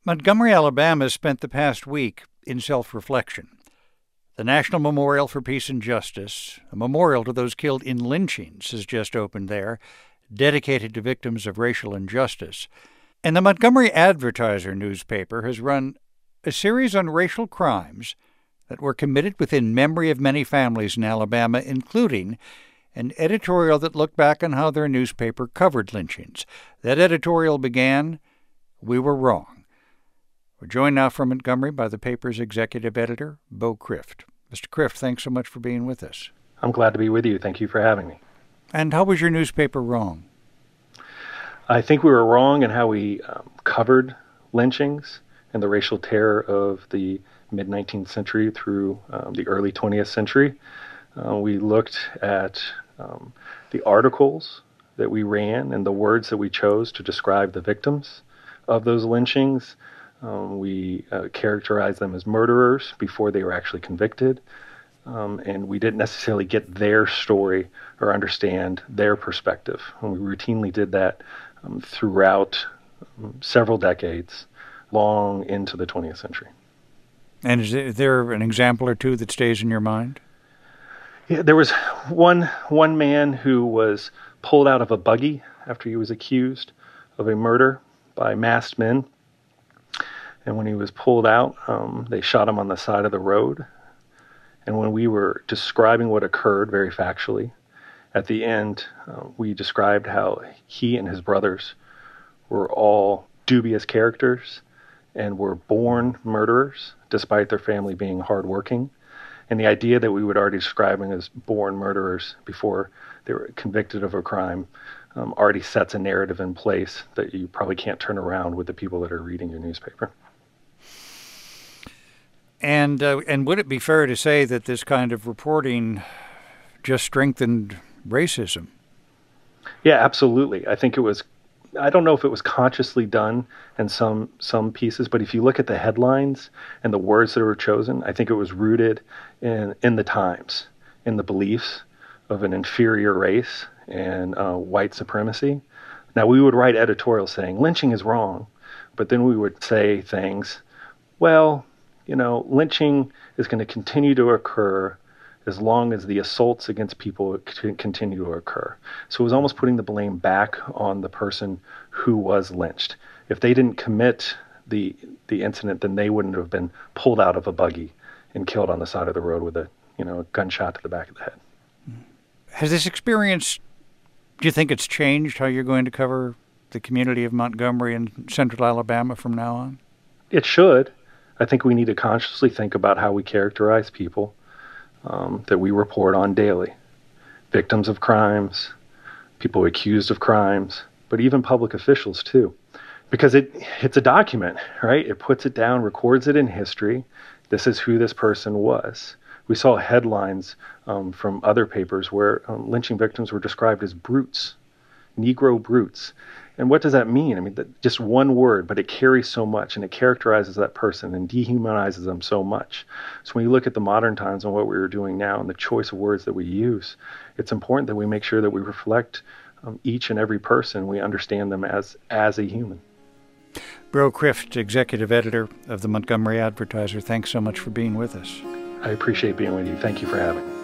Montgomery, Alabama spent the past week in self-reflection. The National Memorial for Peace and Justice, a memorial to those killed in lynchings, has just opened there, dedicated to victims of racial injustice. And the Montgomery Advertiser newspaper has run a series on racial crimes that were committed within memory of many families in Alabama, including an editorial that looked back on how their newspaper covered lynchings. That editorial began, "We were wrong." We're joined now from Montgomery by the paper's executive editor, Beau Crift. Mr. Crift, thanks so much for being with us. I'm glad to be with you. Thank you for having me. And how was your newspaper wrong? I think we were wrong in how we covered lynchings and the racial terror of the mid-19th century through the early 20th century. We looked at the articles that we ran and the words that we chose to describe the victims of those lynchings. We characterized them as murderers before they were actually convicted, and we didn't necessarily get their story or understand their perspective. And we routinely did that throughout several decades, long into the 20th century. And is there an example or two that stays in your mind? Yeah, there was one man who was pulled out of a buggy after he was accused of a murder by masked men. And when he was pulled out, they shot him on the side of the road. And when we were describing what occurred very factually, at the end, we described how he and his brothers were all dubious characters and were born murderers, despite their family being hardworking. And the idea that we would already describe them as born murderers before they were convicted of a crime already sets a narrative in place that you probably can't turn around with the people that are reading your newspaper. And would it be fair to say that this kind of reporting just strengthened racism? Yeah, absolutely. I think it was, I don't know if it was consciously done in some pieces, but if you look at the headlines and the words that were chosen, I think it was rooted in the times, in the beliefs of an inferior race and white supremacy. Now, we would write editorials saying lynching is wrong, but then we would say things, well, lynching is going to continue to occur as long as the assaults against people continue to occur. So it was almost putting the blame back on the person who was lynched. If they didn't commit the incident, then they wouldn't have been pulled out of a buggy and killed on the side of the road with a gunshot to the back of the head. Has this experience, do you think it's changed how you're going to cover the community of Montgomery and central Alabama from now on? It should. I think we need to consciously think about how we characterize people that we report on daily. Victims of crimes, people accused of crimes, but even public officials too. Because it's a document, right? It puts it down, records it in history. This is who this person was. We saw headlines from other papers where lynching victims were described as brutes, Negro brutes. And what does that mean? I mean, just one word, but it carries so much, and it characterizes that person and dehumanizes them so much. So when you look at the modern times and what we're doing now and the choice of words that we use, it's important that we make sure that we reflect each and every person. We understand them as a human. Beau Crift, executive editor of the Montgomery Advertiser, thanks so much for being with us. I appreciate being with you. Thank you for having me.